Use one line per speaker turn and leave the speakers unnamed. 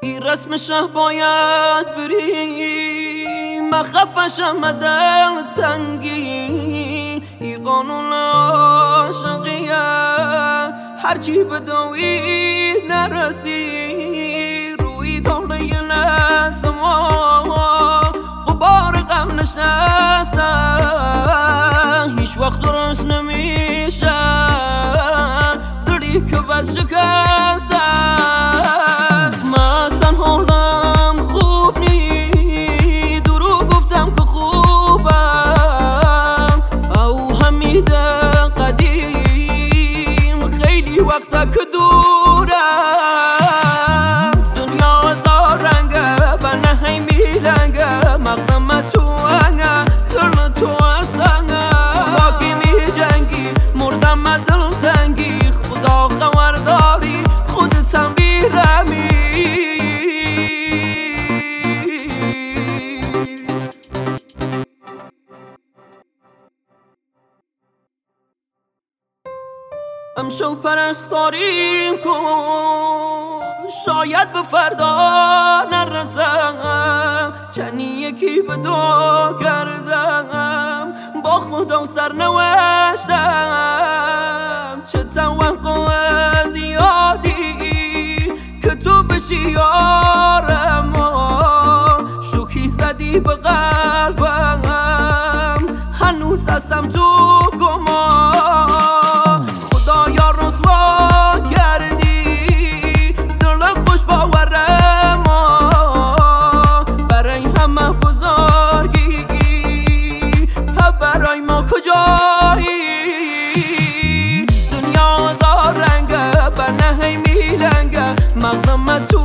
این رسمشه باید بریم، مخفشم دل تنگی. این قانون عاشقیه هرچی بدوی نرسی. روی طوله نسما غبار غم نشسته، هیچ وقت درست نمیشه دلی که بس شکسته. مثلا حالم خوب نی، دروغ گفتم که خوبم، او حمید قدیم خیلی وقته که دورم. دنیا هزار رنگه و نهی میلنگه، مغزم تو هنگه دل تو اصنگه. با کی می جنگی مردم دل تنگی، خدا خبرداری خودتم بیرمی. امشو پرستاری کن، شاید به فردا نرسم. چنی یکی به دو کردم، با خدا سرنوشتم. چه توقع زیادی که تو بشی یارم، شوخی زدی به قلبم، هنوز هستم تو گمان. خدایا رسوا کردی دل خوش باورم، برای همه بزرگی برای ما کجایی؟ دنیا هزار رنگه بر نهی میلنگه، مغزم تو